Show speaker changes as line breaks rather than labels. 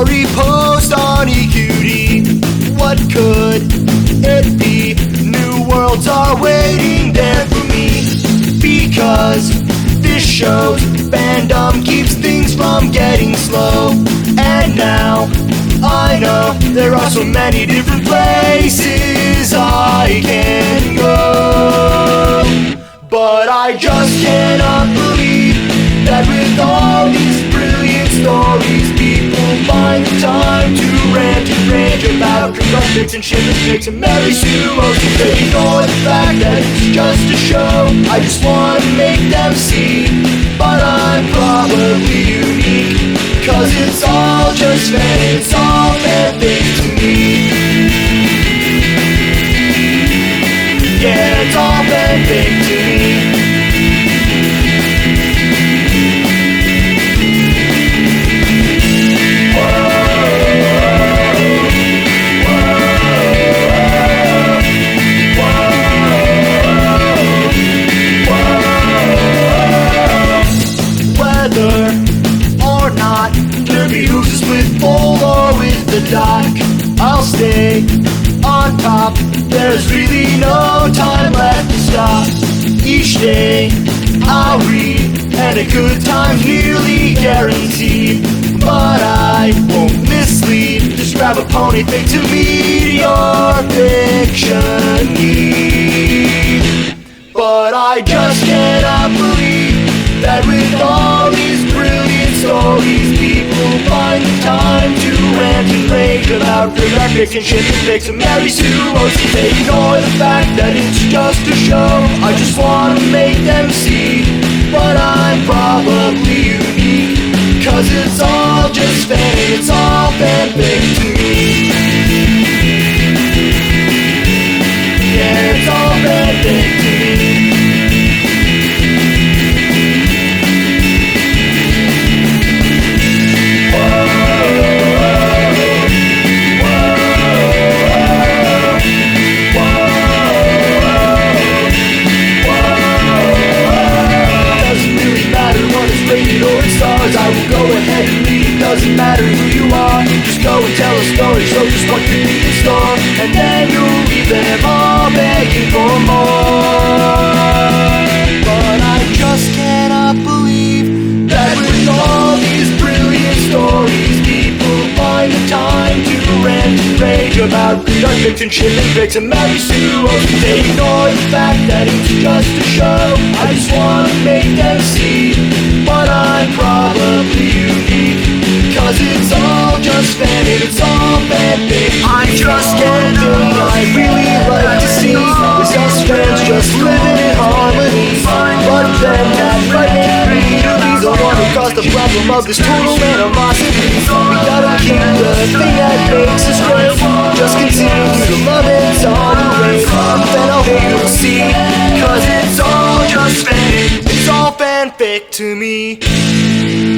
story post on EQD. What could it be? New worlds are waiting there for me, because this show's fandom keeps things from getting slow. And now I know there are so many different places I can go, but I just cannot believe that with all these brilliant stories, people find the time to rant and rage about conductors and shipments and Mary Sue Oates. They ignore the fact that it's just a show. I just want to make them see, but I'm probably unique, cause it's all just fan, it's all fan things to me. Yeah, it's all fan things to me. I'll stay on top, there's really no time left to stop. Each day I'll read, and a good time's nearly guaranteed. But I won't mislead, just grab a pony pick to meet your fiction need. But I just cannot believe that with all these brilliant stories, people find the time to rant and rage about graphics and shit and pics and Mary Sue Oates. They ignore the fact that it's just a show. I just wanna make them see, but I'm probably unique, cause it's all just fan, it's all fanfic to me. Yeah, it's all fanfic to me. I will go ahead and read, doesn't matter who you are. Just go and tell a story, show just what could be in store, and then you'll leave them all begging for more. But I just cannot believe that with all these brilliant stories, people find the time to rant and rage about conductors and shipping pics and Mary Sue Oates. They ignore the fact that it's just a show. I just wanna make them see, but I'm probably unique, cause it's all just fan, it's all fanfic. I just can't do it. I really like to see us fans just living in harmony, but then that frightening greed is the one who caused the problem of this total animosity. We gotta keep the thing that makes us great, just continue to love it, tolerate, then I hope you'll see, cause it's all just fan, it's all fanfic to me.